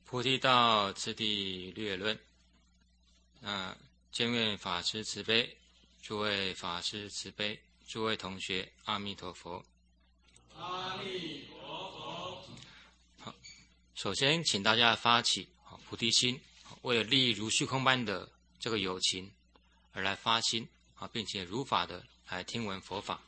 菩提道次第略论。见愿法师慈悲，诸位法师慈悲，诸位同学，阿弥陀佛。 阿弥陀佛。 好，首先请大家发起菩提心，为了利益如虚空般的这个有情而来发心，并且如法的来听闻佛法。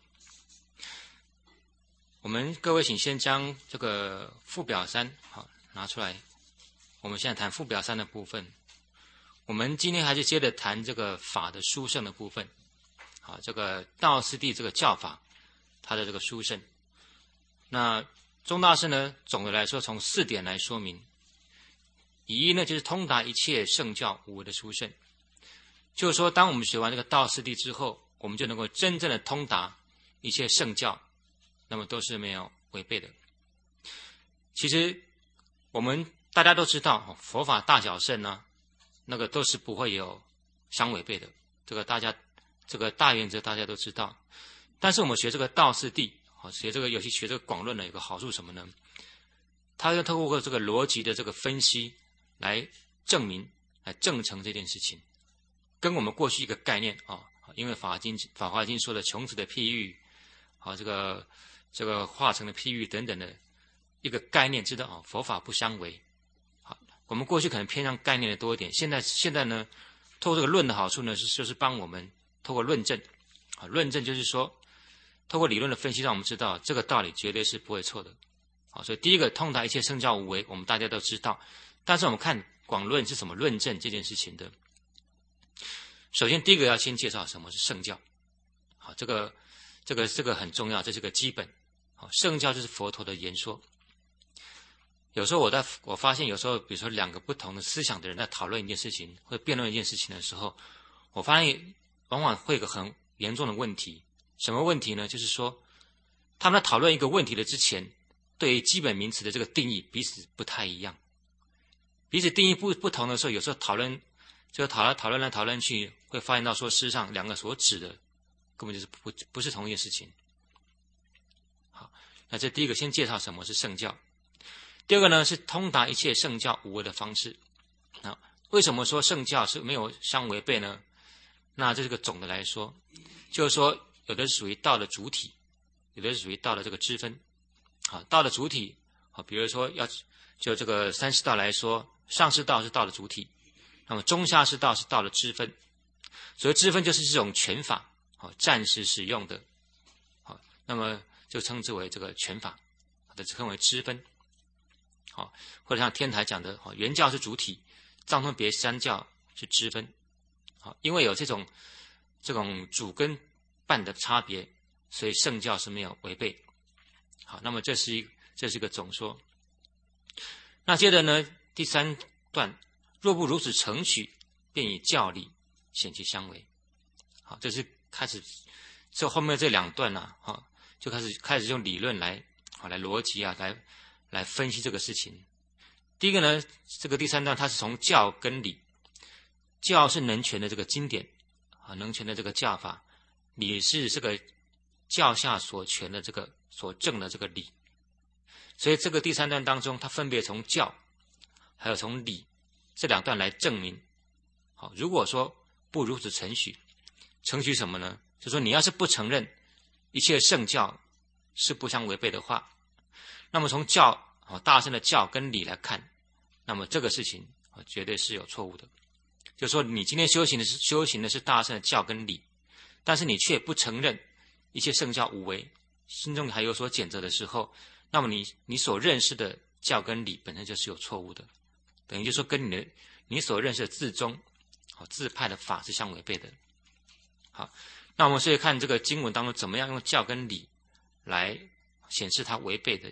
我们各位请先将这个附表3拿出来。我们现在谈附表3的部分。我们今天还是接着谈这个法的殊胜的部分。这个道次第这个教法，它的这个殊胜。那宗大师呢，总的来说从4点来说明。一呢，就是通达一切圣教无为的殊胜。就是说，当我们学完这个道次第之后，我们就能够真正的通达一切圣教，那么都是没有违背的。其实我们大家都知道，佛法大小圣呢，那个都是不会有相违背的。这个大原则大家都知道。但是我们学这个道次第，学这个广论呢，有个好处什么呢？它要透过这个逻辑的这个分析来证明、来证成这件事情，跟我们过去一个概念因为法华经说的穷子的譬喻，这个化成的譬喻等等的一个概念，知道佛法不相违。我们过去可能偏向概念的多一点，现在呢，透过这个论的好处呢，就是帮我们透过论证，论证就是说，透过理论的分析，让我们知道这个道理绝对是不会错的。所以第一个通达一切圣教无为，我们大家都知道。但是我们看广论是怎么论证这件事情的。首先第一个要先介绍什么是圣教。这个很重要，这是个基本。圣教就是佛陀的言说。有时候我发现有时候比如说2个不同的思想的人在讨论一件事情或者辩论一件事情的时候，我发现往往会有个很严重的问题。什么问题呢？就是说他们在讨论一个问题的之前，对于基本名词的这个定义彼此不太一样。彼此定义不同的时候，有时候讨论来讨论去，会发现到说事实上2个所指的根本就是不是同一件事情。好，那这第一个先介绍什么是圣教。第二个呢，是通达一切圣教无为的方式。为什么说圣教是没有相违背呢？那这是个总的来说，就是说有的是属于道的主体，有的是属于道的这个支分。道的主体，比如说就这个三士道来说，上士道是道的主体，那么中下士道是道的支分。所谓支分就是这种权法，暂时使用的，那么就称之为这个权法，称为支分。或者像天台讲的，原教是主体，藏通别三教是支分。因为有这种主跟伴的差别，所以圣教是没有违背。好，那么这是一个总说。那接着呢，第3段，若不如此承许，便以教理显其相违。好，这是开始，这后面这2段就开始用理论来逻辑来分析这个事情。第一个呢，这个第3段它是从教跟理。教是能权的这个经典，能权的这个教法，理是这个教下所权的这个所证的这个理。所以这个第3段当中，它分别从教还有从理这2段来证明。如果说不如此承许什么呢？就是说你要是不承认一切圣教是不相违背的话，那么从教大乘的教跟理来看，那么这个事情绝对是有错误的。就是说你今天修行的是大乘的教跟理，但是你却不承认一切圣教无为，心中还有所谴责的时候，那么你所认识的教跟理本身就是有错误的，等于就是说跟你所认识的自宗自派的法是相违背的。好，那我们所以看这个经文当中怎么样用教跟理来显示它违背的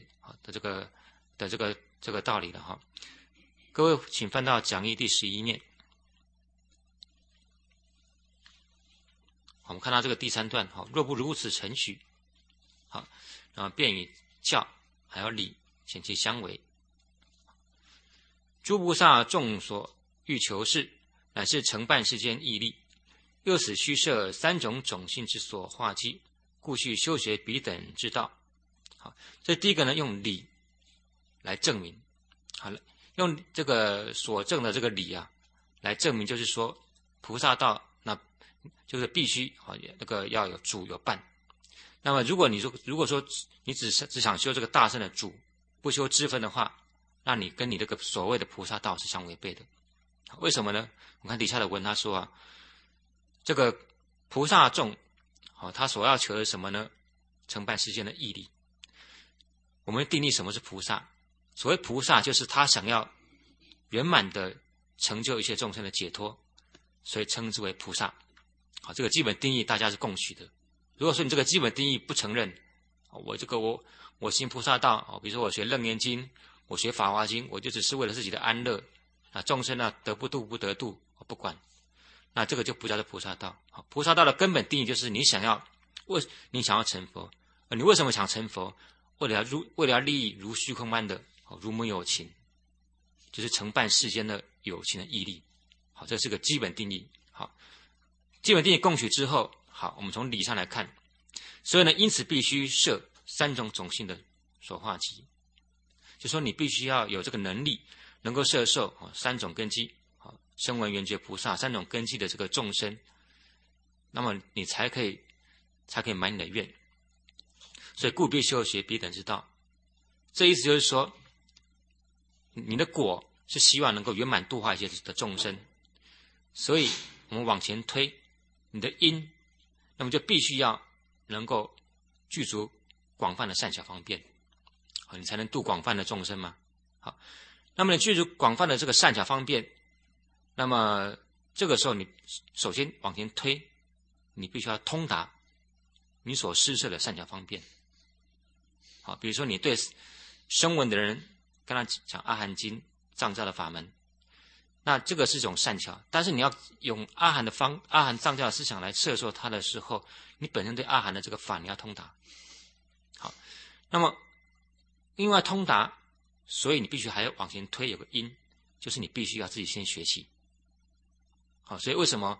这个道理了。各位请翻到讲义第11面。我们看到这个第3段，若不如此承许，便以教还有理显其相违。诸菩萨众所欲求事，乃是承办世间义力，又此虚设3种种性之所化机，故须修学彼等之道。这第一个呢，用理来证明。 用这个所证的这个理啊，来证明，就是说菩萨道那就是必须那个要有主有伴。那么如果说你只想修这个大乘的主，不修支分的话，那你跟你这个所谓的菩萨道是相违背的。为什么呢？我看底下的文他说啊，这个菩萨众他所要求的是什么呢？承办世间的义理。我们定义什么是菩萨？所谓菩萨，就是他想要圆满的成就一切众生的解脱，所以称之为菩萨。好，这个基本定义大家是共许的。如果说你这个基本定义不承认，我行菩萨道，比如说我学楞严经，我学法华经，我就只是为了自己的安乐，众生得不度不得度，我不管，那这个就不叫做菩萨道。菩萨道的根本定义就是你想要成佛，你为什么想成佛？为了要利益如虚空般的如母有情，就是承办世间的有情的义力。好，这是个基本定义。好，基本定义共许之后，好，我们从理上来看，所以呢，因此必须设三种种性的所化集，就说你必须要有这个能力，能够摄受三种根基，声闻缘觉菩萨三种根基的这个众生，那么你才可以满你的愿。所以故必修学彼等之道，这意思就是说，你的果是希望能够圆满度化一些的众生，所以我们往前推，你的因，那么就必须要能够具足广泛的善巧方便，你才能度广泛的众生嘛。好，那么你具足广泛的这个善巧方便，那么这个时候你首先往前推，你必须要通达你所施设的善巧方便。好，比如说你对声闻的人跟他讲阿含经藏教的法门，那这个是一种善巧，但是你要用阿含藏教的思想来摄受他的时候，你本身对阿含的这个法你要通达。好，那么因为通达，所以你必须还要往前推，有个因，就是你必须要自己先学习。好，所以为什么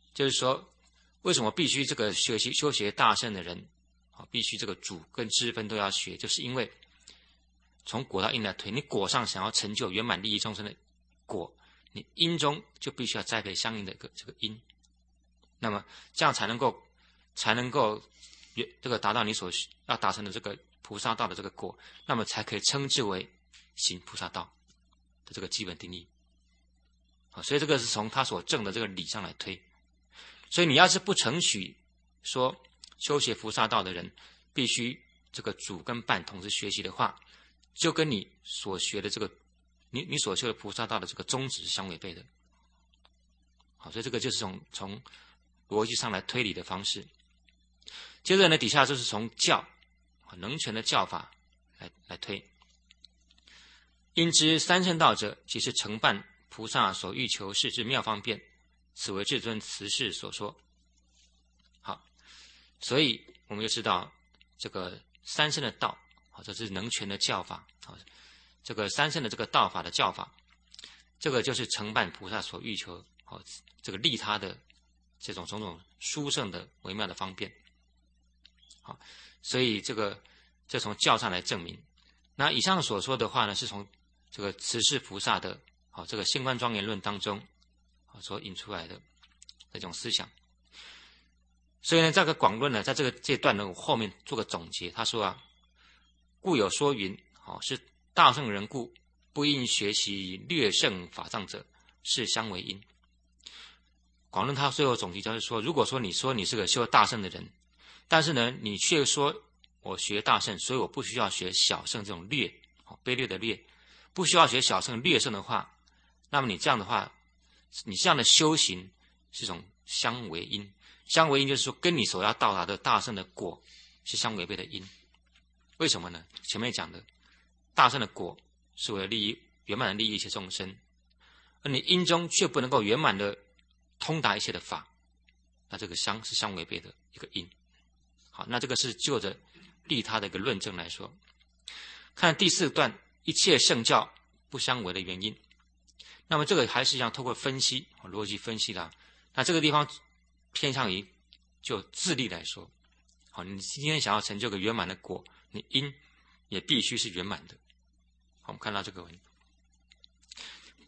必须这个修学大乘的人必须这个主跟支分都要学，就是因为从果到因来推，你果上想要成就圆满利益众生的果，你因中就必须要栽培相应的这个因，那么这样才能够这个达到你所要达成的这个菩萨道的这个果，那么才可以称之为行菩萨道的这个基本定义。所以这个是从他所证的这个理上来推。所以你要是不承许说修学菩萨道的人必须这个主跟伴同时学习的话，就跟你所学的这个你所修的菩萨道的这个宗旨是相违背的。好，所以这个就是从逻辑上来推理的方式。接着呢，底下就是从教能全的教法来推。因知三乘道者，即是承办菩萨所欲求事之妙方便，此为至尊慈氏所说。好，所以我们就知道这个三乘的道，这是能全的教法。这个三乘的这个道法的教法，这个就是承办菩萨所欲求这个利他的这种种种殊胜的微妙的方便。好，所以这从教上来证明。那以上所说的话呢，是从这个慈氏菩萨的这个性观庄严论当中所引出来的这种思想。所以呢，这个广论呢，在这段呢，我后面做个总结。他说啊，故有说云，是大圣人故，不应学习略胜法藏者，是相为因。广论他最后总结就是说，如果说你是个修大圣的人，但是呢，你却说我学大圣，所以我不需要学小圣这种劣，卑劣的劣，不需要学小圣劣圣的话，那么你这样的话，你这样的修行是一种相违因。相违因就是说，跟你所要到达的大圣的果是相违背的因。为什么呢？前面讲的大圣的果是为了圆满的利益一切众生，而你因中却不能够圆满的通达一切的法，那这个是相违背的一个因。好，那这个是就着利他的一个论证来说。看第四段，一切圣教不相违的原因。那么这个还是一样透过分析逻辑分析的。那这个地方偏向于就自利来说，好，你今天想要成就个圆满的果，你因也必须是圆满的。好，我们看到这个文，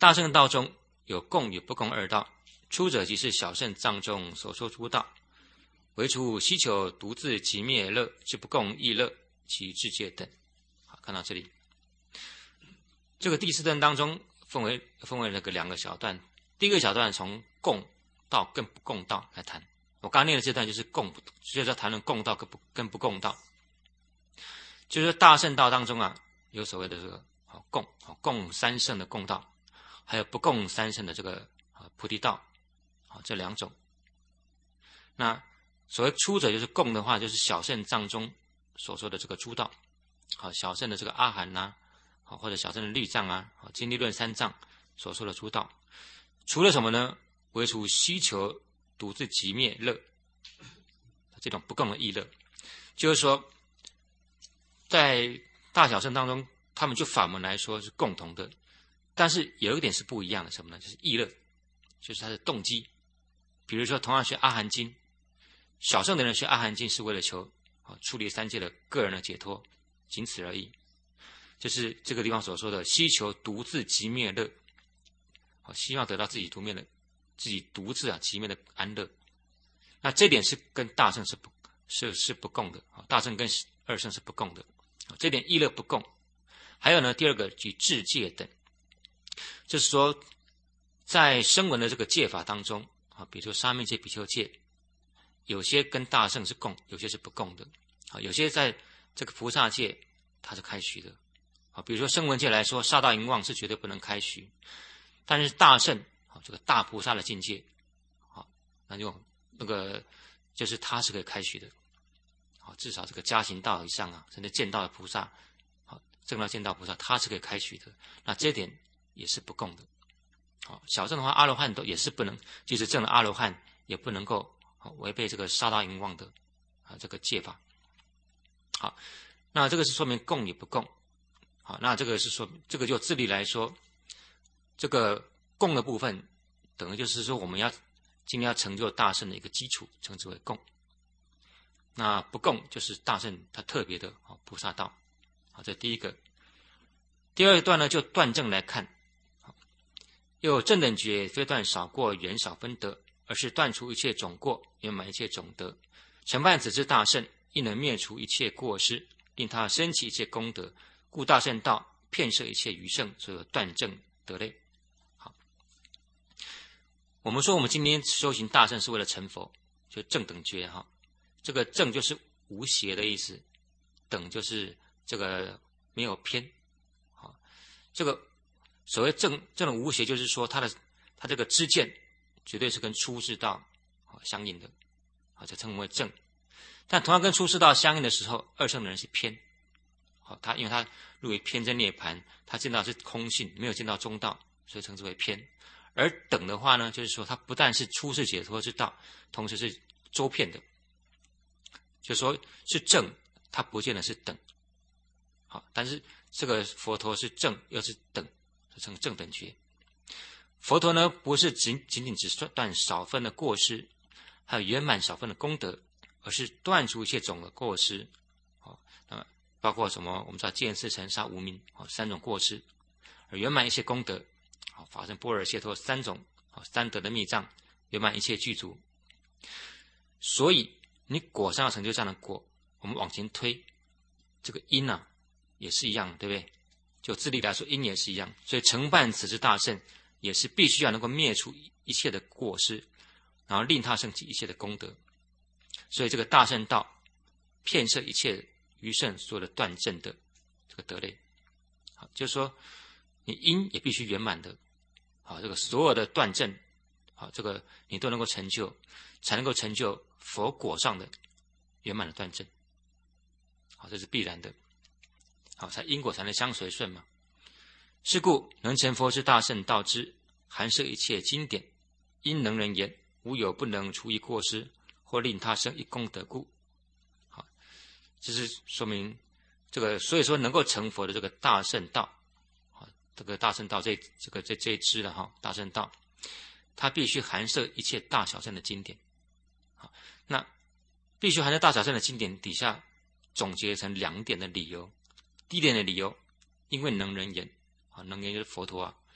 大乘道中有共与不共二道，出者即是小乘藏中所说诸道，唯除希求独自即灭乐之不共异乐及智界等。好，看到这里，这个第四段当中分为那个两个小段。第一个小段从共道跟不共道来谈。我刚念的这段就是就是要谈论共道跟不共道。就是说大乘道当中啊，有所谓的这个共三乘的共道，还有不共三乘的这个菩提道，这两种。那所谓出者就是共的话，就是小乘藏中所说的这个诸道，小乘的这个阿含呐，或者小乘的律藏啊，经历论三藏所说的诸道。除了什么呢？唯除希求独自即灭乐，这种不共的异乐，就是说，在大小乘当中，他们就法门来说是共同的，但是有一点是不一样的，什么呢？就是异乐，就是他的动机。比如说，同样学阿含经，小乘的人学阿含经是为了求处理三界的个人的解脱，仅此而已。就是这个地方所说的希求独自即灭乐，希望得到自己独自即灭的安乐。那这点是跟大乘是不共的，大乘跟二乘是不共的，这点异乐不共。还有呢，第二个即智戒等，就是说在声闻的这个戒法当中比如说沙弥戒、比丘戒，有些跟大乘是共，有些是不共的。有些在这个菩萨戒它是开许的，比如说声闻戒来说，杀盗淫妄是绝对不能开许，但是大乘这个大菩萨的境界，那个就是他是可以开许的，至少这个加行道以上甚至见道的菩萨，正道见道菩萨他是可以开许的，那这点也是不共的。小乘的话，阿罗汉都也是不能，即使证了阿罗汉也不能够违背这个杀盗淫妄的这个戒法。好，那这个是说明共与不共。好，那这个是说，这个就自力来说，这个共的部分等于就是说我们今天要成就大乘的一个基础，称之为共。那不共就是大乘它特别的菩萨道。好，这第一个。第二段呢，就断证来看，又正等觉非断少过圆少分得，而是断除一切种过，圆满一切种德。承办此之大乘，亦能灭除一切过失，令他升起一切功德。故大乘道遍摄一切余圣，所有断证德类。好，我们说我们今天修行大乘是为了成佛，就正等觉哈。这个正就是无邪的意思，等就是这个没有偏。好，这个所谓正的无邪，就是说他这个知见绝对是跟出世道相应的，就称为正。但同样跟出世道相应的时候，二乘的人是偏。因为他入于偏真涅槃，他见到是空性，没有见到中道，所以称之为偏。而等的话呢，就是说他不但是出世解脱之道，同时是周遍的，就是说是正，他不见得是等。好，但是这个佛陀是正又是等，就称正等觉。佛陀呢，不是仅仅只断少分的过失，还有圆满少分的功德，而是断除一切种的过失。包括什么？我们知道见思尘杀无明三种过失，而圆满一切功德，法身般若解脱三种三德的密藏，圆满一切具足。所以你果上要成就这样的果，我们往前推，这个因也是一样，对不对？就自力来说，因也是一样。所以承办此之大乘，也是必须要能够灭除一切的过失，然后令他升起一切的功德。所以这个大乘道遍摄一切余圣所有的断证的这个德类。好，就是说你因也必须圆满的，好，这个所有的断证，好，这个你都能够成就，才能够成就佛果上的圆满的断证。好，这是必然的。好，才因果才能相随顺嘛。是故能成佛之大乘道之，含摄一切经典，因能人言，无有不能除一过失，或令他生一功德故。好，这是说明这个，所以说能够成佛的这个大乘道，这个大乘道这一支的大乘道，它必须含摄一切大小乘的经典。好，那必须含摄大小乘的经典底下总结成2点的理由。第一点的理由，因为能人言，能言就是佛陀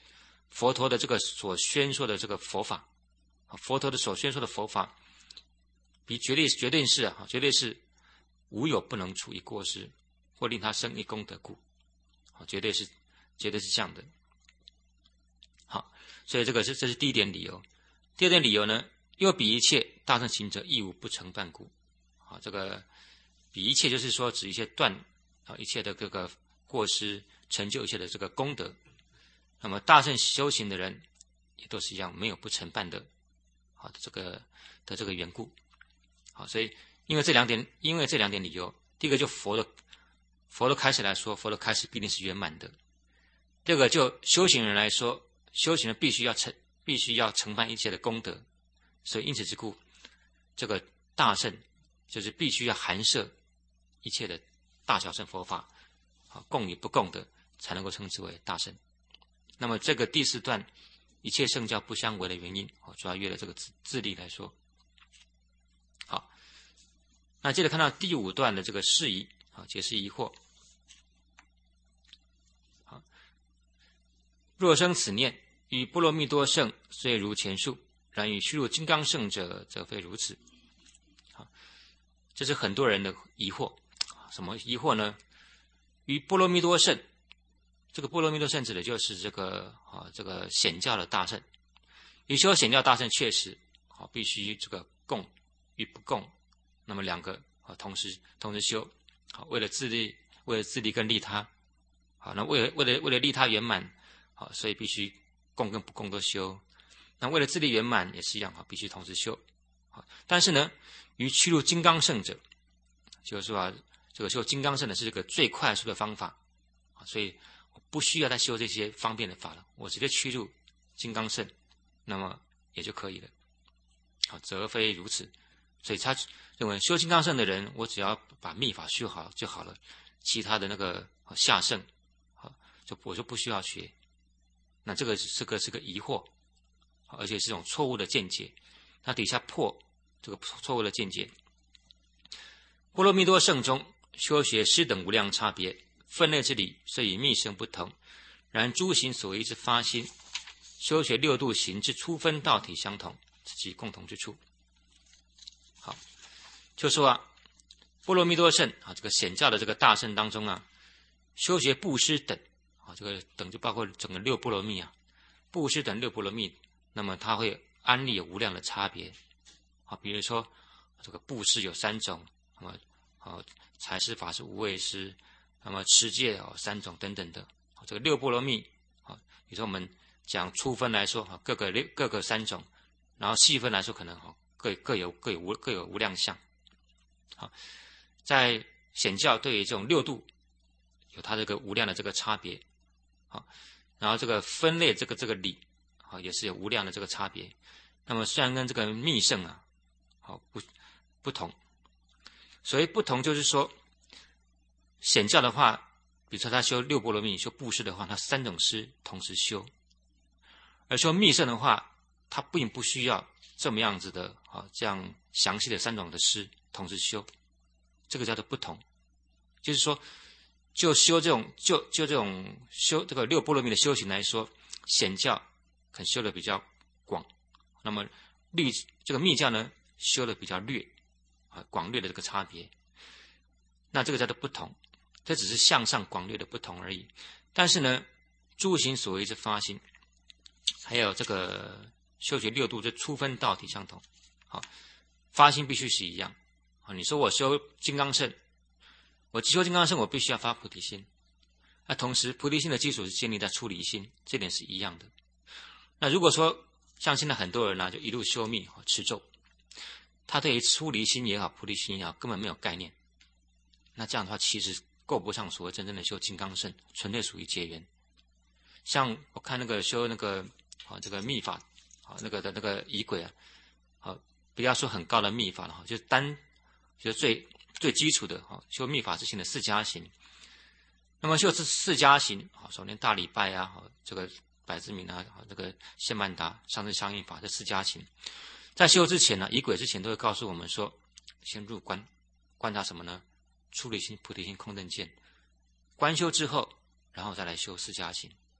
佛陀的这个所宣说的这个佛法，佛陀的所宣说的佛法，绝对是无有不能除一过失，或令他生一功德故，绝对是这样的。好，所以这是第一点理由。第二点理由呢，又比一切大乘行者亦无不成办故。好，这个比一切就是说指一切断一切的这个过失，成就一切的这个功德。那么大乘修行的人也都是一样，没有不成办的，好的这个缘故。好，所以因为这两点理由，第一个就佛的开始来说，佛的开始必定是圆满的。第二个就修行人来说，修行人必须要承办一切的功德，所以因此之故，这个大乘就是必须要含摄一切的大小乘佛法，共与不共的才能够称之为大乘。那么这个第四段一切圣教不相违的原因，主要约了这个自力来说。好，那接着看到第五段的这个释疑，解释疑惑。好，若生此念，与波罗蜜多圣虽如前述，然与须入金刚圣者则非如此。好，这是很多人的疑惑。什么疑惑呢？与波罗蜜多圣，这个波罗蜜多圣指的就是这个显教的大圣。与修显教大圣确实必须这个共与不共，那么两个同时修，为了自利跟利他，好，那为了利他圆满，好，所以必须共跟不共都修。那为了自利圆满也是一样，必须同时修。好，但是呢，于趋入金刚圣者，就是说这个修金刚圣的是这个最快速的方法，所以我不需要再修这些方便的法了，我直接趋入金刚圣，那么也就可以了。好，则非如此。所以他认为修金刚圣的人，我只要把密法修好就好了，其他的那个下圣，我就不需要学。那这个是个疑惑，而且是一种错误的见解。他底下破这个错误的见解。波罗蜜多圣中修学师等无量差别，分类之理虽与密圣不同，然诸行所依之发心，修学六度行之初分道体相同，此其共同之处。好，就说波罗蜜多圣这个显教的这个大圣当中修学布施等这个等就包括整个六波罗蜜布施等六波罗蜜，那么它会安立有无量的差别比如说这个布施有3种，那么财施法是无畏施，那么持戒3种等等的。这个六波罗蜜比如说我们讲粗分来说各个3种，然后细分来说可能各有无量相。好，在显教对于这种六度有它这个无量的这个差别。好，然后这个分类这个理也是有无量的这个差别。那么虽然跟这个密圣不同，所以不同就是说，显教的话，比如说他修六波罗蜜，修布施的话，他3种施同时修；而修密圣的话，他并不需要这么样子的这样详细的3种的施同时修，这个叫做不同。就是说，就修这种这种修这个六波罗蜜的修行来说，显教可能修的比较广，那么这个密教呢修的比较略广略的这个差别。那这个叫做不同，这只是向上广略的不同而已。但是呢，诸行所依之发心，还有这个修学六度这初分道体相同。好，发心必须是一样。你说我修金刚乘，我修金刚乘，我必须要发菩提心。那同时菩提心的基础是建立在出离心，这点是一样的。那如果说像现在很多人就一路修密持咒，他对于出离心也好菩提心也好根本没有概念，那这样的话其实够不上所谓真正的修金刚乘，纯粹属于结缘。像我看那个修那个这个密法那个仪轨不要说很高的密法了就最基础的修密法之行的4加行。那么修4加行首先大礼拜这个百字明这个谢曼达上次相应法这4加行，在修之前仪轨之前都会告诉我们说，先入观察什么呢？出离心、菩提心、空正见。观修之后，然后再来修4加行。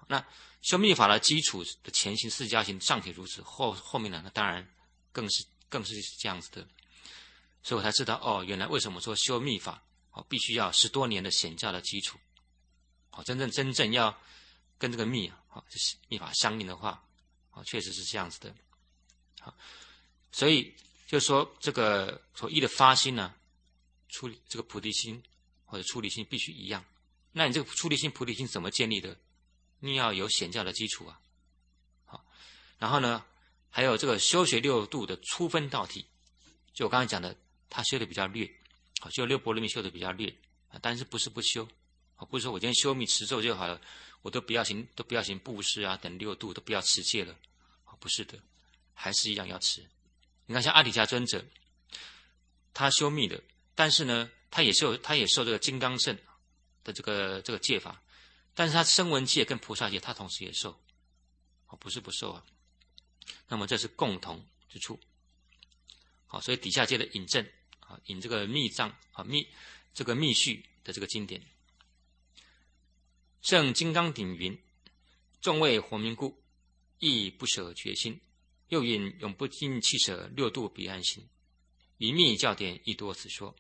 那修密法的基础的前行四加行尚且如此，后面呢，那当然更是这样子的。所以我才知道哦，原来为什么说修密法必须要10多年的显教的基础，真正要跟这个密法相应的话，确实是这样子的。所以就说这个所依的发心呢，出这个菩提心或者出离心必须一样。那你这个出离心、菩提心怎么建立的？你要有显教的基础啊。好，然后呢，还有这个修学六度的初分道体，就我刚才讲的，他修的比较略，修六波罗蜜修的比较略，但是不是不修，不是说我今天修密持咒就好了，我都不要行布施啊等六度都不要持戒了，不是的，还是一样要持。你看像阿底迦尊者，他修密的，但是呢，他也受这个金刚乘的这个戒法，但是他声闻戒跟菩萨戒他同时也受，不是不受啊。那么这是共同之处。好，所以底下接着引证引这个密藏这个密续的这个经典。圣金刚顶云：众为活命故，亦不舍决心。又云：永不尽弃舍六度彼岸行。于密教典亦多此说。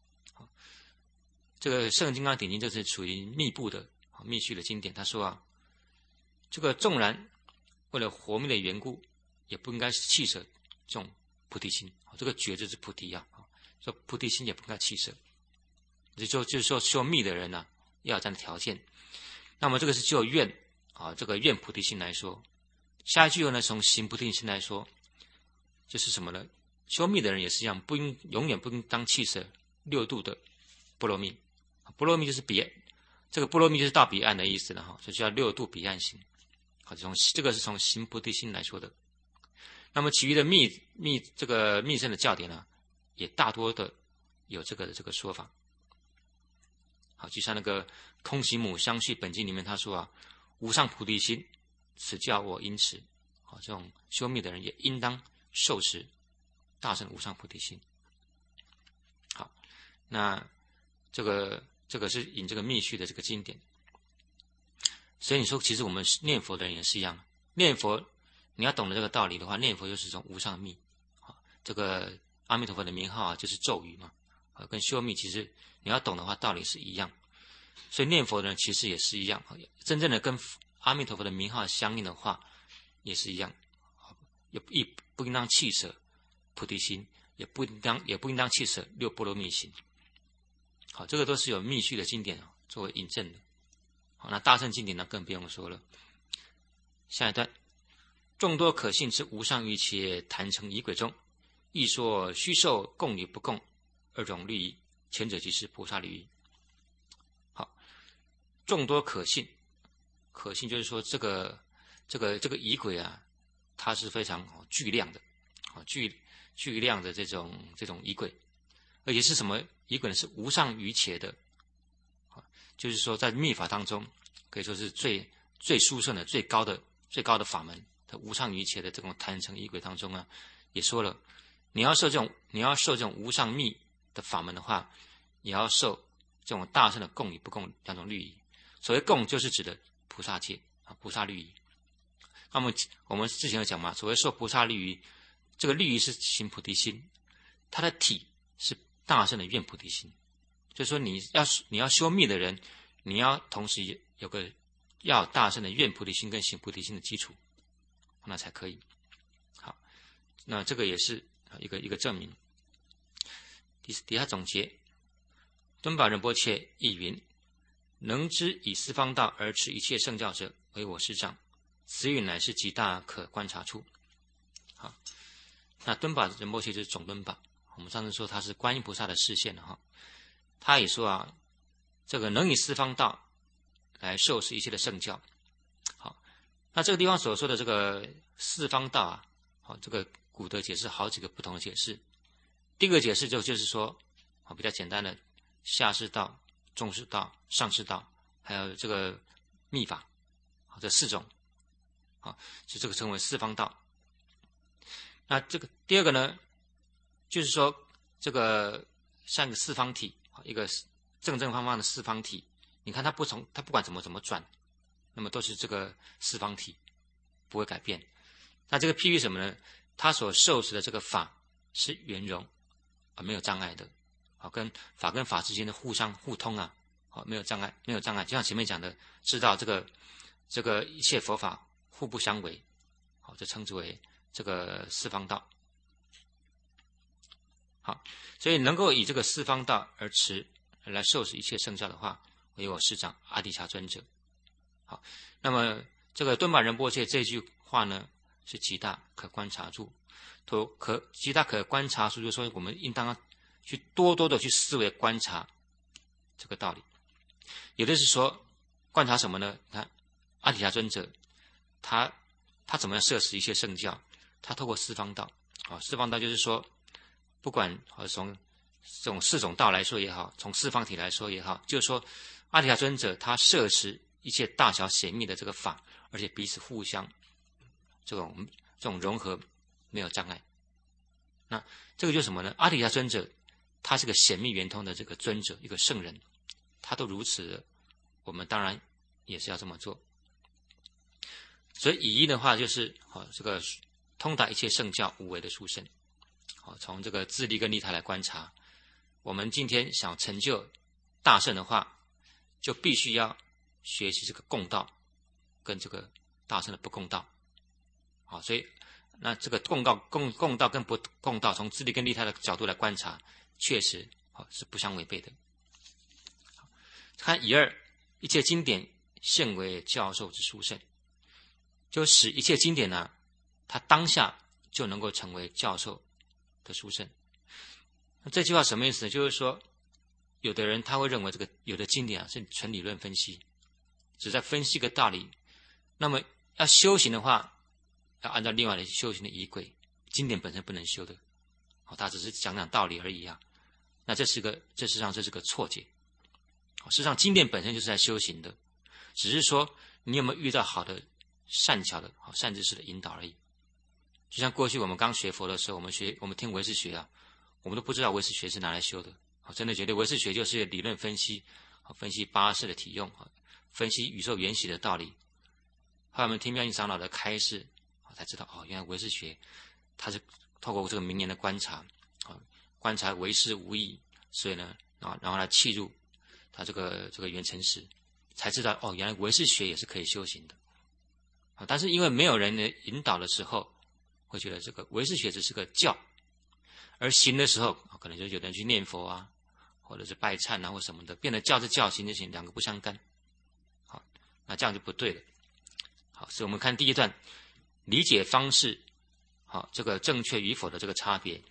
这个圣金刚顶经这是属于密部的密续的经典。他说这个纵然为了活命的缘故，也不应该弃舍这种菩提心。这个觉就是菩提说菩提心也不应该弃舍。就是说修密的人要有这样的条件。那么这个是就愿这个愿菩提心来说。下一句呢，从行菩提心来说，就是什么呢？修密的人也是一样，永远不应当弃舍六度的波罗蜜。波罗蜜就是这个波罗蜜就是到彼岸的意思了所以叫六度彼岸行。这个是从行菩提心来说的。那么其余的这个密乘的教典呢，也大多的有这个说法。好，就像那个空行母相续本经里面他说无上菩提心，此教我应持。这种修密的人也应当受持大乘无上菩提心。好，那这个是引这个密续的这个经典。所以你说其实我们念佛的人也是一样，念佛你要懂得这个道理的话，念佛就是一种无上密。这个阿弥陀佛的名号就是咒语嘛，跟修密其实你要懂的话道理是一样。所以念佛的人其实也是一样，真正的跟阿弥陀佛的名号相应的话也是一样，也不应当弃舍菩提心，也不应当弃舍六波罗蜜心。好，这个都是有密续的经典作为引证的。好，那大乘经典呢更不用说了。下一段，众多可信之无上瑜伽坛城仪轨中，亦说虚受供与不供二种律仪，前者即是菩萨律仪。好，众多可信就是说这个仪轨它是非常巨量的，巨量的这种仪轨，而且是什么仪轨呢？是无上瑜伽的，就是说在密法当中可以说是最殊胜的、最高的法门的无上瑜伽的这种坛城仪轨当中也说了，你要受这种无上密的法门的话，也要受这种大乘的供与不供两种律仪。所谓供就是指的菩萨戒菩萨律仪。那么我们之前有讲嘛，所谓受菩萨律仪，这个律仪是行菩提心，它的体是大乘的愿菩提心。就是说你要修密的人，你要同时要有大乘的愿菩提心跟行菩提心的基础，那才可以。好，那这个也是一个证明。底下总结，敦巴仁波切亦云：能知以四方道而持一切圣教者，为我师长。此语乃是极大可观察处。好，那敦巴仁波切就是总敦巴，我们上次说他是观音菩萨的示现了他也说这个能以四方道来受持一切的圣教。好，那这个地方所说的这个四方道这个古德解释好几个不同的解释。第一个解释就是说比较简单的下士道、中士道、上士道，还有这个密法，这四种就这个称为四方道。那这个第二个呢，就是说这个像一个四方体，一个正方的四方体，你看它不管怎么转， 那么都是这个四方体，不会改变。那这个譬喻什么呢？他所受持的这个法是圆融没有障碍的，跟法之间的互相互通啊，没有障碍，没有障碍。就像前面讲的，知道这个一切佛法互不相违，这称之为这个四方道。好，所以能够以这个四方道而持来受持一切圣教的话，为我师长阿底峡尊者。好，那么这个敦巴仁波切这句话呢，是极大可观察处，极大可观察处，就是说我们应当去多多的去思维观察这个道理。有的是说观察什么呢？你看阿底峡尊者，他怎么样摄持一切圣教？他透过四方道，四方道就是说，不管从这种四种道来说也好，从四方体来说也好，就是说阿底峡尊者他摄持一切大小显密的这个法，而且彼此互相这种融合，没有障碍。那这个就是什么呢？阿底峡尊者他是个显密圆通的这个尊者，一个圣人，他都如此的，我们当然也是要这么做。所以以一的话就是这个通达一切圣教无为的殊胜。从这个自利跟利他来观察，我们今天想成就大圣的话，就必须要学习这个共道跟这个大圣的不共道。所以那这个共道跟不共道，从自利跟利他的角度来观察，确实是不相违背的。看以二，一切经典现为教授之殊胜，就使一切经典呢，它当下就能够成为教授的殊胜。这句话什么意思呢？就是说，有的人他会认为这个有的经典是纯理论分析，只在分析一个道理。那么要修行的话，要按照另外的修行的仪轨，经典本身不能修的，他只是讲道理而已啊。那这实际上这是个错解。事实上，经典本身就是在修行的，只是说你有没有遇到好的善巧的善知识的引导而已。就像过去我们刚学佛的时候，我们听唯识学我们都不知道唯识学是拿来修的，真的觉得唯识学就是理论分析，分析八识的体用，分析宇宙缘起的道理。后来我们听妙音长老的开示，才知道原来唯识学它是透过这个名言的观察，观察唯识无义，所以呢，然后来契入他这个缘成实，才知道原来唯识学也是可以修行的。但是因为没有人的引导的时候，会觉得这个唯识学只是个教，而行的时候可能就有人去念佛啊，或者是拜忏啊或什么的，变得教是教，行是行，两个不相干。好，那这样就不对了。好，所以我们看第一段理解方式，这个正确与否的这个差别。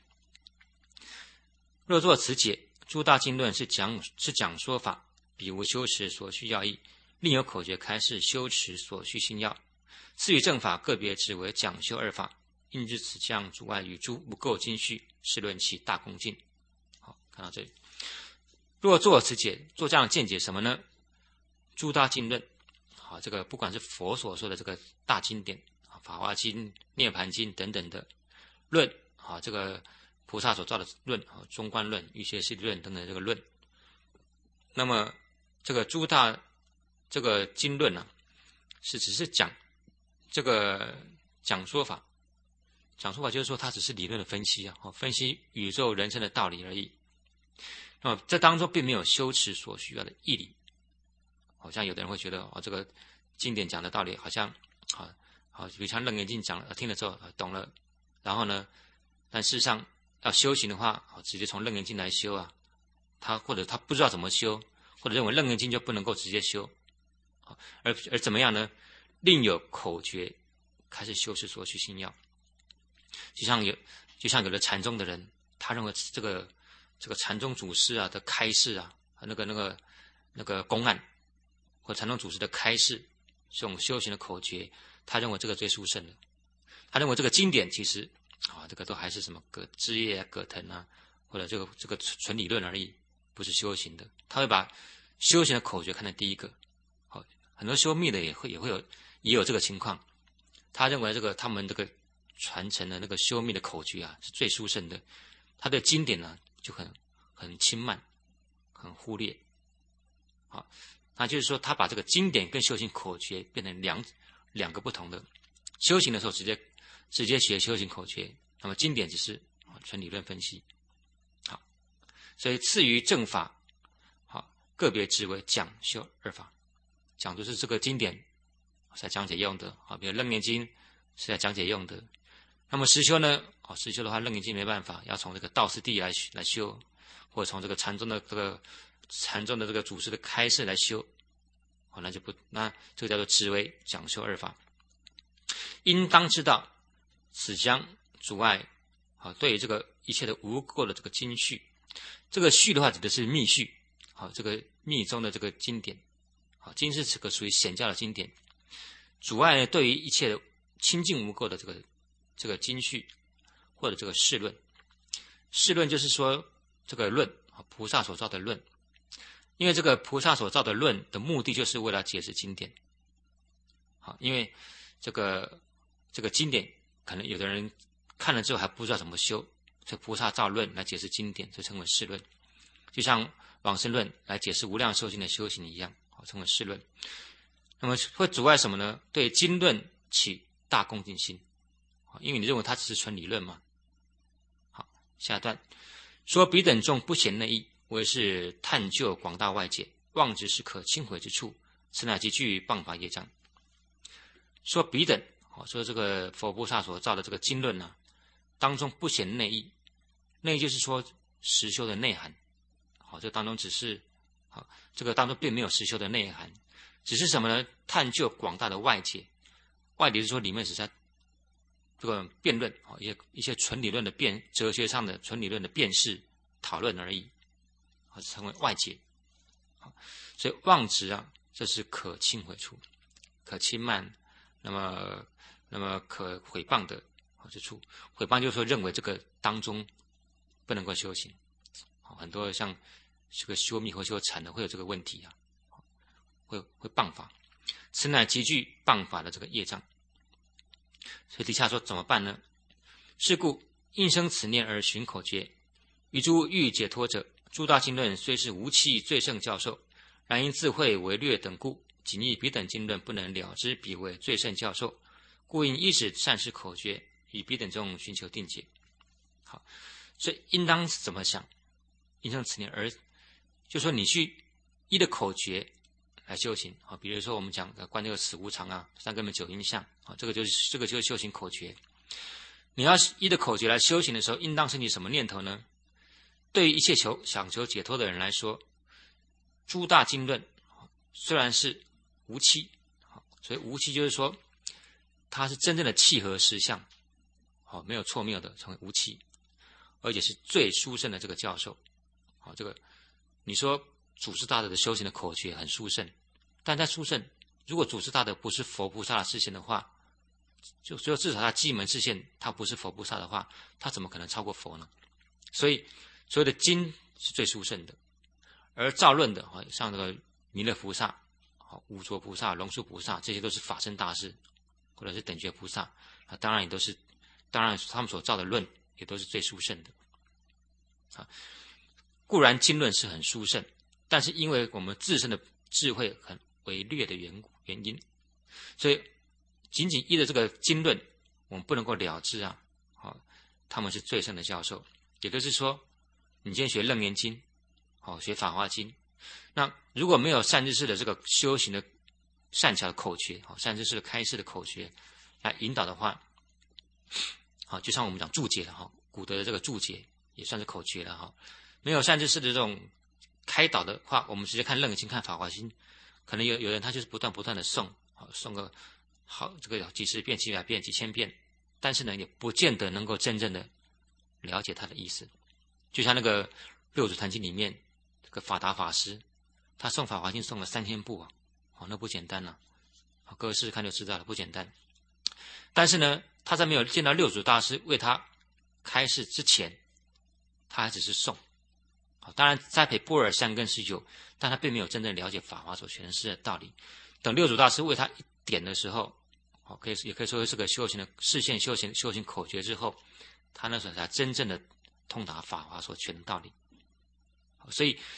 若作此解，诸大经论是讲说法，彼无修持所需要义，另有口诀开示修持所需心要。次与正法个别指为讲修二法，应知此将阻碍与诸不够经序，是论其大恭敬。好，看到这里。若作此解，做这样的见解什么呢？诸大经论，这个不管是佛所说的这个大经典，法华经、涅盘经等等的论，这个菩萨所造的论，中观论、瑜伽师地论等等这个论。那么这个诸大这个经论是只是讲这个讲说法，讲说法就是说它只是理论的分析分析宇宙人生的道理而已。那么这当中并没有修持所需要的义理。好像有的人会觉得这个经典讲的道理好像比如像楞严经讲了，听了之后懂了，然后呢，但事实上要修行的话，直接从楞严经来修或者他不知道怎么修，或者认为楞严经就不能够直接修，而怎么样呢？另有口诀开始修持所需心要。就像有的禅宗的人，他认为这个禅宗祖师的开示那个公案，或禅宗祖师的开示，这种修行的口诀，他认为这个最殊胜的。他认为这个经典其实这个都还是什么枝叶葛藤或者这个纯理论而已，不是修行的。他会把修行的口诀看成第一个。很多修密的也有这个情况。他认为他们这个传承的那个修密的口诀是最殊胜的。他的经典就很轻慢，很忽略。 那就是说，他把这个经典跟修行口诀变成两个不同的。修行的时候直接学修行口诀，那么经典只是纯理论分析。好，所以次于正法，好，个别之为讲修二法。讲就是这个经典是来讲解用的，比如《楞严经》是来讲解用的。那么实修呢？实修的话，《楞严经》没办法，要从这个道次第来修，或者从这个禅宗的这个祖师的开示来修。那这个叫做知为讲修二法。应当知道，此将阻碍对于这个一切的无垢的这个经序。这个序的话指的是密序，这个密宗的这个经典。经是这个属于显教的经典，阻碍对于一切的清净无垢的这个经序或者这个释论。释论就是说这个论，菩萨所造的论。因为这个菩萨所造的论的目的就是为了解释经典。因为这个经典可能有的人看了之后还不知道怎么修，所以菩萨造论来解释经典，就称为释论。就像往生论来解释无量寿经的修行一样，称为释论。那么会阻碍什么呢？对经论起大恭敬心，因为你认为它只是纯理论嘛。好，下一段说彼等众不显内意，为是探究广大外界，妄执是可轻毁之处，此乃极具谤法业障。说彼等，说这个佛菩萨所造的这个经论当中不显内意，内意就是说实修的内涵。这当中只是这个当中并没有实修的内涵，只是什么呢？探究广大的外界。外界是说里面只是在这个辩论，一些纯理论的哲学上的纯理论的辩识讨论而已，称为外界。所以妄执这是可轻毁处，可轻慢，那么可毁谤的之处。毁谤就是说认为这个当中不能够修行。很多像这个修密或修禅的会有这个问题会谤法，此乃极具谤法的这个业障。所以底下说怎么办呢？是故应生此念而寻口诀。于诸欲解脱者，诸大经论虽是无期最胜教授，然因自慧为略等故，仅以彼等经论不能了知彼为最胜教授，故应依止善施口诀，以彼等中寻求定解。好，所以应当怎么想？应生此念而，就说你去依的口诀来修行。比如说我们讲观六死无常三根本九因相，这个就是修行口诀。你要依的口诀来修行的时候，应当升起什么念头呢？对于一切想求解脱的人来说，诸大经论虽然是无期，所以无期就是说它是真正的契合实相，没有错谬的成为无期，而且是最殊胜的这个教授。这个你说祖师大德的修行的口诀很殊胜，但在殊胜，如果祖师大德不是佛菩萨的示现的话，就至少他基门示现他不是佛菩萨的话，他怎么可能超过佛呢？所以所有的经是最殊胜的，而造论的像这个弥勒菩萨、五浊菩萨、龙树菩萨，这些都是法身大士或者是等觉菩萨，当然他们所造的论也都是最殊胜的。固然经论是很殊胜，但是因为我们自身的智慧很微劣的原因，所以仅仅依着这个经论，我们不能够了知他们是最胜的教授。也就是说，你今天学楞严经，学法华经，那如果没有善知识的这个修行的善巧的口诀，善知识的开示的口诀来引导的话，就像我们讲注解了古德的这个注解也算是口诀了没有善知识的这种开导的话，我们直接看楞严经、看法华经，可能有人他就是不断的诵个这个几十遍、几百遍、几千遍，但是呢，也不见得能够真正的了解他的意思。就像那个六祖坛经里面这个法达法师，他诵法华经诵了3000部那不简单各位试试看就知道了，不简单。但是呢，他在没有见到六祖大师为他开示之前，他还只是诵。当然栽培般若善根是有，但他并没有真正了解法华所诠释的道理。等六祖大师为他一点的时候，也可以说是个修行的示现修行口诀之后，他那时候才真正的通达法华所诠的道理。所以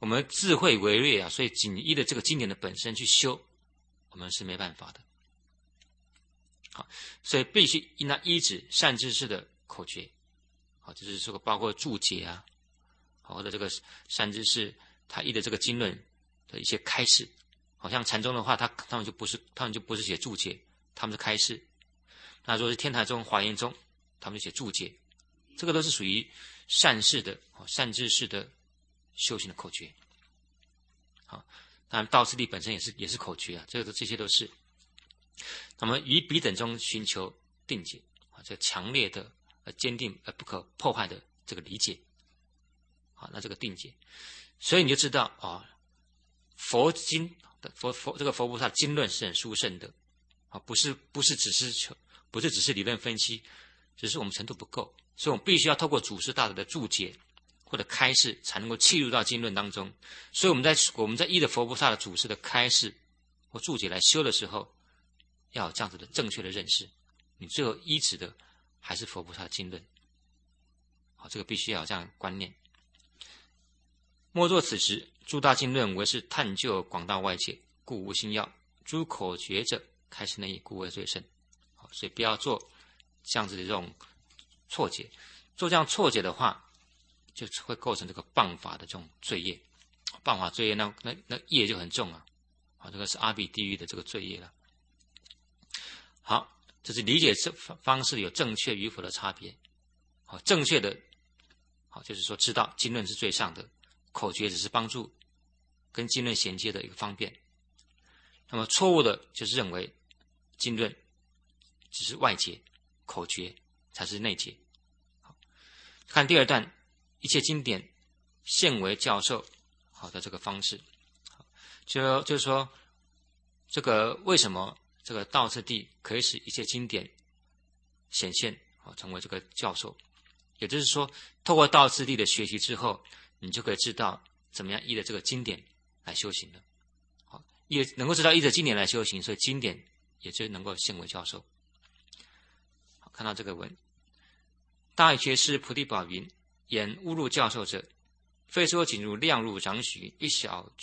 我们智慧为略啊，所以仅依的这个经典的本身去修，我们是没办法的。好，所以必须依那依止善知识的口诀。好，就是说包括注解啊，或者这个善知识他依的这个经论的一些开示。好像禅宗的话，他们就不是写注解，他们是开示。那如果是天台宗、华严宗，他们就写注解。这个都是属于善事的、善知识的修行的口诀。好，当然道次第本身也是口诀啊，这些都是。那么于彼等中寻求定解啊，这强烈的、坚定而不可破坏的这个理解。好，那这个定解，所以你就知道啊，佛经的这个佛菩萨经论是很殊胜的啊，不是只是理论分析，只是我们程度不够，所以我们必须要透过祖师大德的注解或者开示，才能够契入到经论当中。所以我们在依的佛菩萨的祖师的开示或注解来修的时候，要有这样子的正确的认识，你最后依止的还是佛菩萨的经论。好，这个必须要有这样的观念。莫作此时，诸大经论为是探究广大外界，故无心要；诸口诀者，开示内意，故为最甚。好，所以不要做这样子的这种错解。做这样错解的话，就会构成这个谤法的这种罪业。谤法罪业那业就很重啊！好，这个是阿鼻地狱的这个罪业了。好，这是理解方式有正确与否的差别。好，正确的，好就是说知道经论是最上的。口诀只是帮助跟经论衔接的一个方便。那么错误的就是认为经论只是外解，口诀才是内解。好，看第二段，一切经典现为教授好的这个方式。就是说这个为什么这个道次第可以使一切经典显现成为这个教授，也就是说透过道次第的学习之后，你就可以知道怎么样依着这个经典来修行了。好，也能够知道依着经典来修行，所以经典也就能够现为教授。好，看到这个文，大觉师菩提宝云：言误入教授者，非说仅如量入掌许一小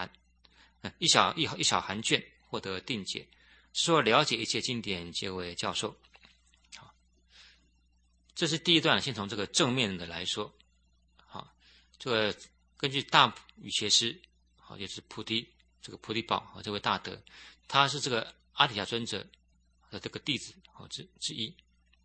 函卷获得定解，是说了解一切经典皆为教授。好，这是第一段，先从这个正面的来说。这个根据大语学师，好，也是这个菩提宝这位大德，他是这个阿底峡尊者的这个弟子之一。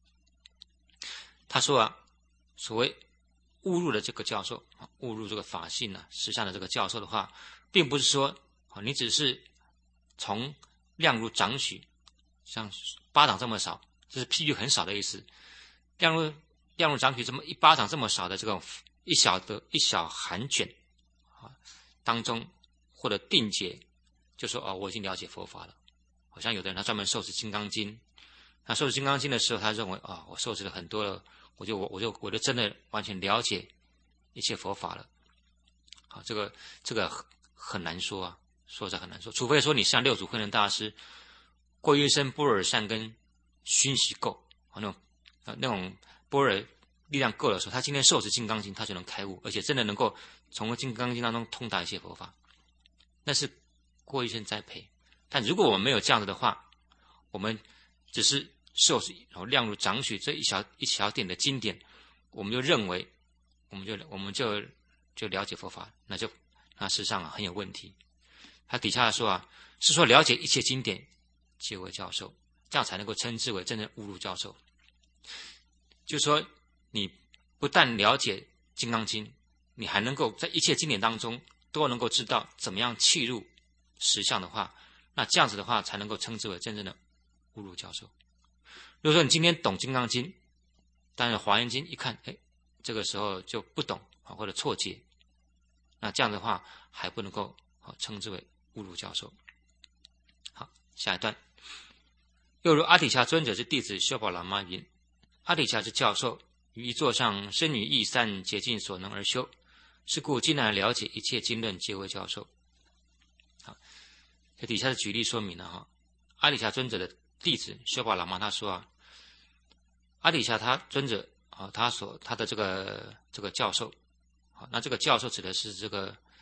他说啊，所谓误入的这个教授，误入这个法性啊实相的这个教授的话，并不是说你只是从量如掌许，像巴掌这么少，这是譬喻很少的意思。量如掌许这么一巴掌这么少的这种一小函卷当中获得定解，就说我已经了解佛法了。好像有的人他专门受持金刚经，他受持金刚经的时候，他认为我受持了很多了，我就真的完全了解一切佛法了。好，这个很难说啊，说着很难说，除非说你像六祖慧能大师过一生般若善根熏习够，那种般若力量够的时候，他今天受持金刚经，他就能开悟，而且真的能够从金刚经当中通达一些佛法，那是过一生栽培。但如果我们没有这样子的话，我们只是受持量如掌许这一小点的经典，我们就认为我们就了解佛法，那事实上很有问题。他底下说是说了解一切经典皆为教授，这样才能够称之为真正误入教授。就是说你不但了解金刚经，你还能够在一切经典当中都能够知道怎么样契入实相的话，那这样子的话才能够称之为真正的误入教授。如果说你今天懂金刚经，但是华严经一看，这个时候就不懂或者错解，那这样的话还不能够称之为误入教授。好，下一段，又如阿底峡尊者之弟子修宝喇嘛云：阿底峡之教授于一座上身语意三竭尽所能而修，是故今然了解一切经论皆为教授。好，这底下是举例说明了阿底峡尊者的弟子修宝喇嘛他说阿底峡他尊者他的这个教授，那这个教授指的是这个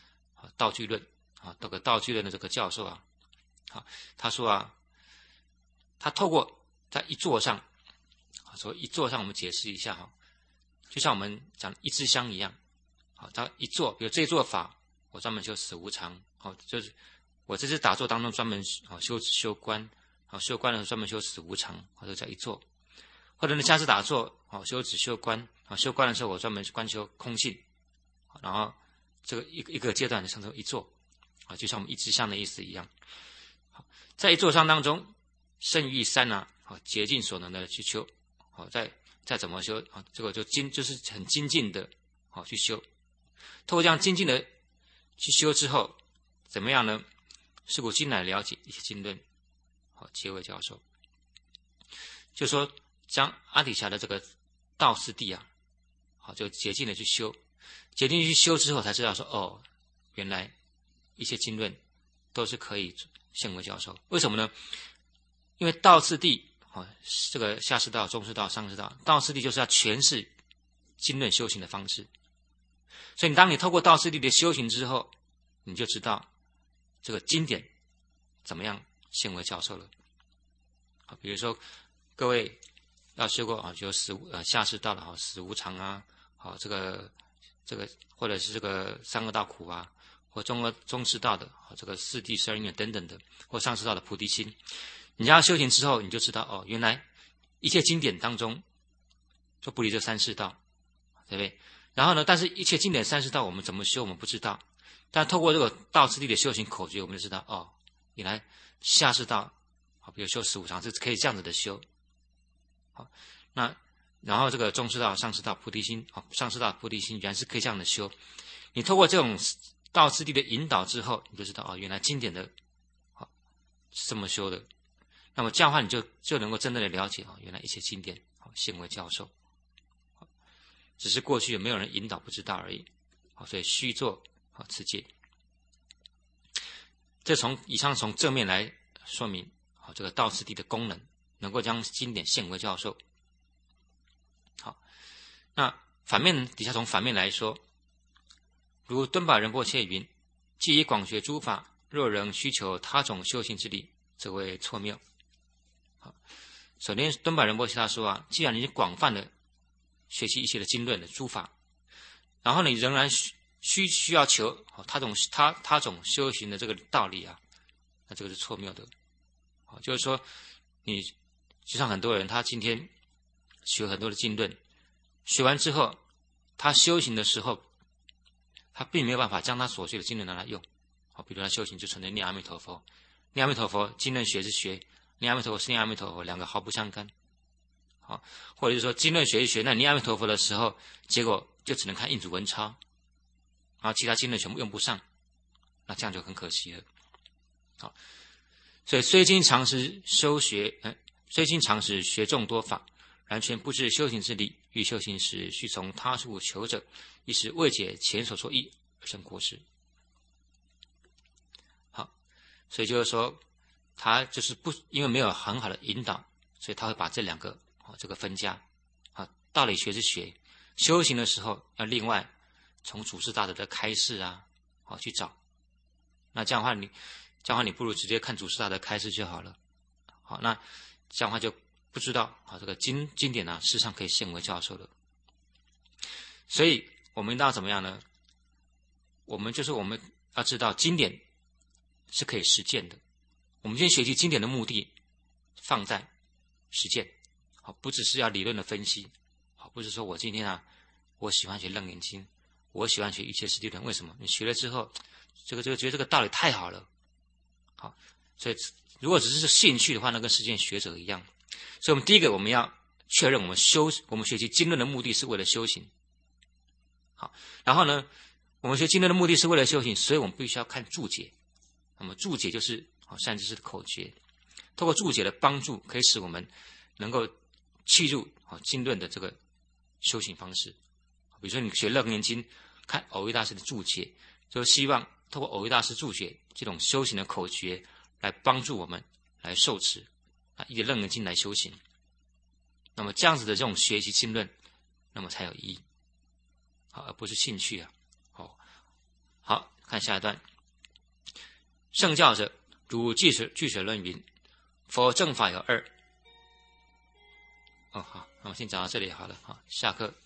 道具论这个道具论的这个教授他说他透过在一座上，所以一座上我们解释一下就像我们讲一支香一样，他一座，比如这一座法，我专门修死无常，就是我这次打坐当中专门修观，修观的时候专门修死无常，或者叫一座，或者呢下次打坐修止修观，修观的时候我专门观修空性，然后这个一个阶段就称作一座，就像我们一支香的意思一样。在一座香当中，胜于三竭尽所能的去修，再怎么修这个就是很精进的去修。透过这样精进的去修之后，怎么样呢？是古今来了解一些经论，结为教授，就说将阿底峡的这个道次第就竭尽的去修，竭尽去修之后，才知道说原来一些经论都是可以现为教授。为什么呢？因为道次第这个下士道、中士道、上士道，道次第就是要诠释经论修行的方式。所以当你透过道次第的修行之后，你就知道这个经典怎么样现为教授了。比如说各位要修过就下士道的死无常这个或者是这个三恶道苦或中士道的这个四谛12因缘等等的，或上士道的菩提心，你要修行之后，你就知道原来一切经典当中就不离这三世道，对不对？然后呢，但是一切经典三世道我们怎么修我们不知道，但透过这个道次第的修行口诀，我们就知道原来下士道比如修死无常是可以这样子的修。那然后这个中士道、上士道菩提心上士道菩提心原来是可以这样的修。你透过这种道次第的引导之后，你就知道原来经典的是这么修的。那么这样的话，你就能够真正的了解原来一切经典现为教授，只是过去有没有人引导不知道而已。所以须作此戒。这以上从正面来说明这个道次第的功能，能够将经典现为教授。那反面底下从反面来说，如敦巴仁波切云：既以广学诸法，若仍需求他种修行之理，则为错谬。首先敦巴仁波切他说既然你广泛的学习一些的经论的诸法，然后你仍然需要求他种修行的这个道理那这个是错谬的。就是说你就像很多人他今天学很多的经论，学完之后他修行的时候，他并没有办法将他所学的经论拿来用。比如他修行就纯粹念阿弥陀佛，念阿弥陀佛，经论学是学，念阿弥陀佛是念阿弥陀佛，两个毫不相干。或者是说经论学一学，那念阿弥陀佛的时候，结果就只能看印祖文钞，然后其他经论全部用不上，那这样就很可惜了。所以虽经常时学众多法，然全不知修行之理，欲修行时须从他处求者，亦是未解前所说义而生过失。所以就是说他就是因为没有很好的引导，所以他会把这两个这个分家道理学是学，修行的时候要另外从祖师大德的开示去找。那这样的话你不如直接看祖师大德开示就好了。那这样的话就不知道这个经典事实上可以现为教授的。所以我们要怎么样呢？我们要知道经典是可以实践的。我们今天学习经典的目的放在实践，不只是要理论的分析，不是说我今天我喜欢学楞严经，我喜欢学一切实地论，为什么？你学了之后觉得这个道理太好了。所以如果只是兴趣的话，那跟实践学者一样。所以我们第一个我们要确认我们学习经论的目的是为了修行。然后呢，我们学经论的目的是为了修行，所以我们必须要看注解。那么注解就是善知识的口诀，透过注解的帮助，可以使我们能够契入经论的这个修行方式。比如说你学楞严经，看蕅益大师的注解，就希望透过蕅益大师注解这种修行的口诀，来帮助我们来受持以楞严经来修行。那么这样子的这种学习经论，那么才有意义，而不是兴趣好， 看下一段。圣教者，如俱水论云：佛正法有二。好，那我先讲到这里好了。好，下课。